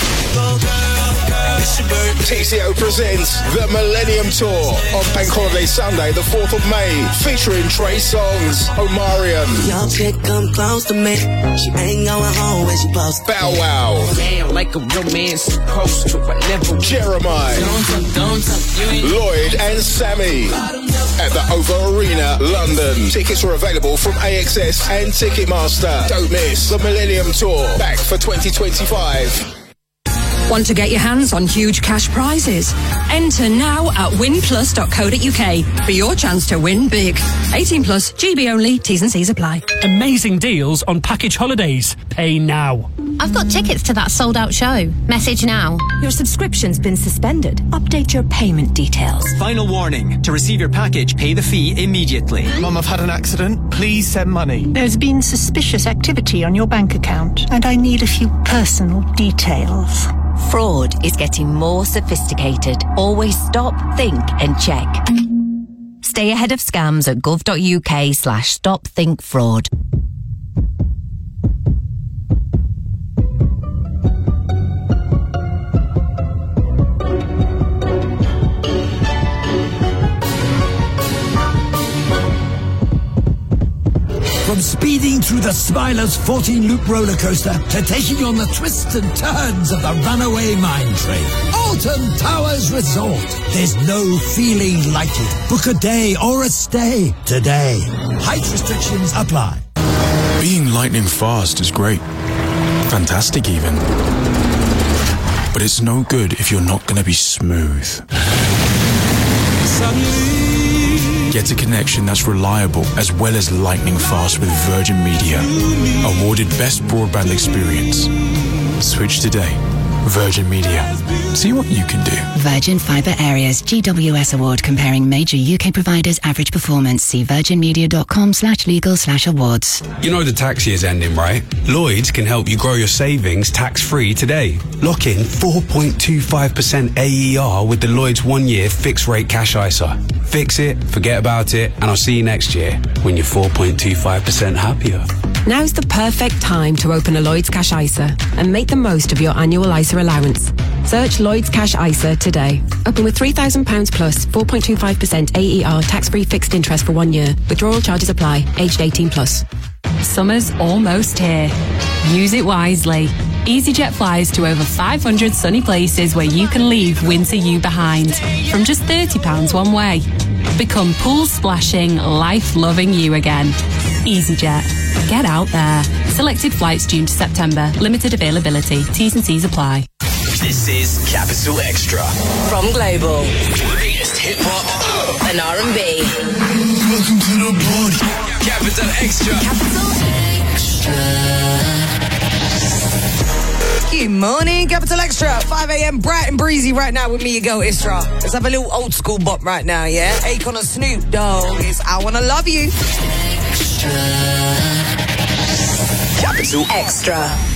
T C O presents the Millennium Tour on Bank Holiday Sunday, the fourth of May, featuring Trey Songz, Omarion, y'all chick come close to me. She ain't going home when she posts. Bow Wow, damn, like a real man supposed to, but never. Jeremiah, don't talk, don't talk, you ain't. Lloyd and Sammy at the OVO Arena, London. Tickets are available from A X S and Ticketmaster. Don't miss the Millennium Tour, back for twenty twenty-five. Want to get your hands on huge cash prizes? Enter now at win plus dot co dot uk for your chance to win big. eighteen plus, G B only, T's and C's apply. Amazing deals on package holidays. Pay now. I've got tickets to that sold-out show. Message now. Your subscription's been suspended. Update your payment details. Final warning. To receive your package, pay the fee immediately. Mum, I've had an accident. Please send money. There's been suspicious activity on your bank account, and I need a few personal details. Fraud is getting more sophisticated. Always stop, think and check. Stay ahead of scams at gov.uk slash stop think fraud. From speeding through the Smiler's fourteen-loop roller coaster to taking on the twists and turns of the runaway mine train. Alton Towers Resort. There's no feeling like it. Book a day or a stay today. Height restrictions apply. Being lightning fast is great. Fantastic even. But it's no good if you're not going to be smooth. Suddenly Get a connection that's reliable as well as lightning fast with Virgin Media. Awarded Best Broadband Experience. Switch today. Virgin Media. See what you can do. Virgin Fibre Areas G W S Award comparing major U K providers' average performance. See virginmedia.com slash legal slash awards. You know the tax year's ending, right? Lloyds can help you grow your savings tax-free today. Lock in four point two five percent A E R with the Lloyds one-year fixed-rate cash I S A. Fix it, forget about it, and I'll see you next year when you're four point two five percent happier. Now's the perfect time to open a Lloyds Cash I S A and make the most of your annual I S A allowance. Search Lloyds Cash I S A today. Open with three thousand pounds plus, four point two five percent A E R tax-free fixed interest for one year. Withdrawal charges apply. Aged eighteen plus. Summer's almost here. Use it wisely. EasyJet flies to over five hundred sunny places where you can leave winter you behind from just thirty pounds one way. Become pool splashing, life-loving you again. EasyJet. Get out there. Selected flights June to September. Limited availability. T's and C's apply. This is Capital Extra. From Global. Latest hip hop and R and B. Welcome to the party. Capital Extra. Capital Extra. Good morning, Capital Extra. five a.m. bright and breezy right now with me, your girl Isra. Let's have a little old school bop right now, yeah? Akon and Snoop Dogg. It's I Wanna Love You. Capital Extra.